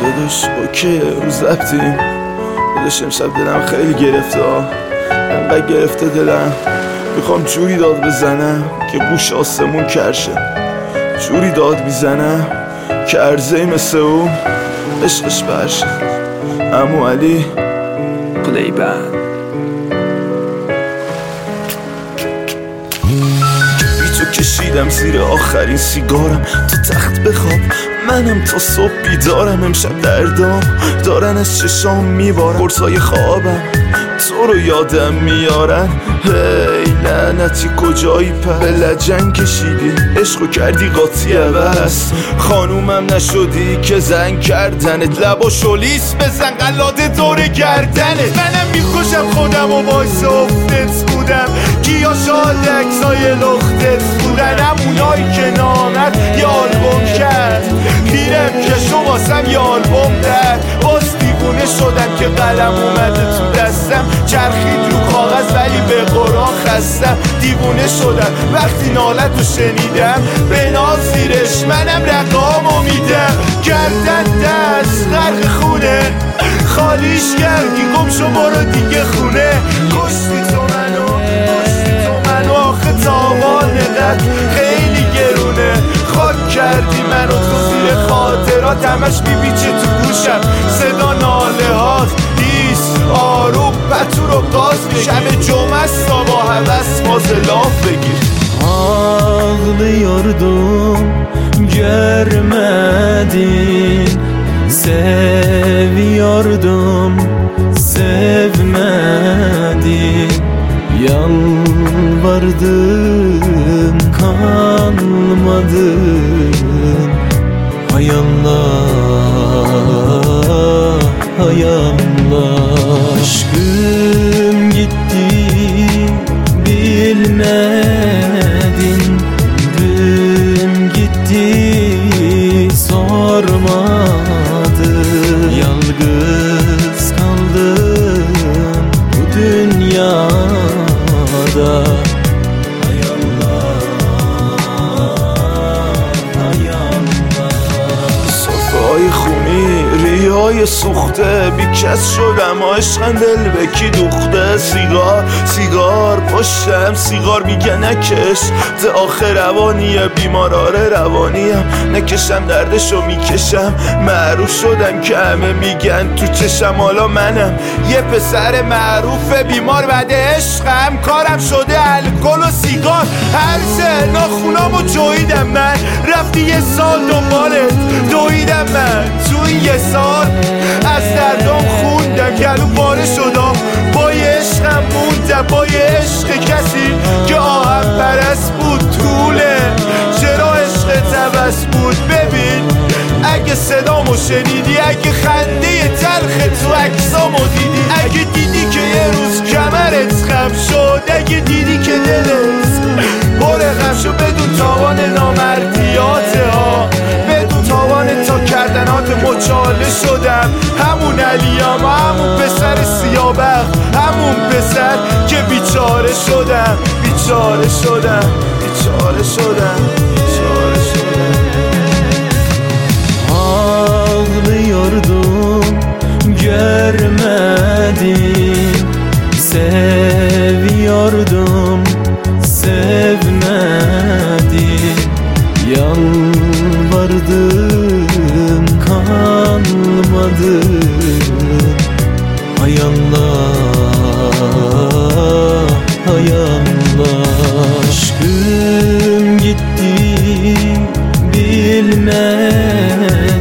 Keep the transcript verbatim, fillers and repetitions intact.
داداش اوکی رو زبطیم داداش، امشب دلم خیلی گرفته ها، انقدر گرفته دلم میخوام جوری داد بزنم که گوش آسمون کرشه، جوری داد میزنم که عرضه‌ای مثل اون عشقش برشه. عمو علی پلی بند بی تو کشیدم زیر آخرین سیگارم، تو تخت بخواب منم تا صبح بیدارم، امشب دردام دارن از چشام میبارن، قرصای خوابم تو رو یادم میارن. هی لعنتی کجایی پس به لجن کشیدی عشقو کردی قاطی عوض، خانومم نشدی که زن کردنت، لبا شلیس بزن قلاده دور گردنت. منم میکشم خودم و باعث افتت بودم، گیا شاد اکسای لختت بودن، همونایی که نامد یه آلبوم کرد، میرم که شو واسم یه آلبوم در، باز دیوونه شدم که قلم اومده تو دستم، چرخید رو کاغذ ولی به قرآن خستم، دیوونه شدم وقتی نالت رو شنیدم، به نازیرش منم رقامو میدم، گردن دست غرق خونه، خالیش کردی گم شو برو دیگه خونه، کشتی تو منو کشتی تو منو آخه تاوانقدر خیلی گرونه، خاک کردی منو تو زیر خاطرات، همش میپیچه تو گوشم صدا ناله هات، ایست آروم پتو رو گاز بگیر، شب جمعه است با هوس مازلاف بگیر. Ağlıyordum görmedin, seviyordum sevmedin, yalvardım kanmadın, hay Allah hay Allah, aşkım gitti bilmedin, gün gitti sormadın, yalnız kaldım bu dünyada, hay Allah hay Allah. صفای خونی ریای سوخته بیکس شدم، عشقم دل به کی دوخته، سیگار سیگار پشتم سیگار میگه نکش، ده آخر روانیه بیماراره روانیم، نکشم دردشو میکشم، معروف شدم که همه میگن تو چشم، حالا منم یه پسر معروف بیمار، بعد عشقم کارم شده الکل و سیگار، هرزه ناخونامو جویدم من، رفتی یه سال دنبالت دویدم من، تو این یه سال از دردام خوندم گلو پاره شدم، با یه عشقم موندم، با یه عشق کسی که آهم پرست بود، طوله چرا عشق عوض بود. ببین اگه صدامو شنیدی، اگه خنده تلخ تو عکسامو دیدی، اگه دیدی که یه روز کمرت خم شد، اگه دیدی که دلت پر غم شد، بدون تاوان نامردیات ها، بدون تاوان تا کردنات مچاله شدم، همون علیام همون پسر سیابخت، همون پسر که بیچاره شدم بیچاره شدم بیچاره شدم بیچاره شدم. Ağlıyordum görmedin, seviyordum sevmedin, yalvardım kanmadın, hay Allah hay Allah, aşkım gitti bilmedin,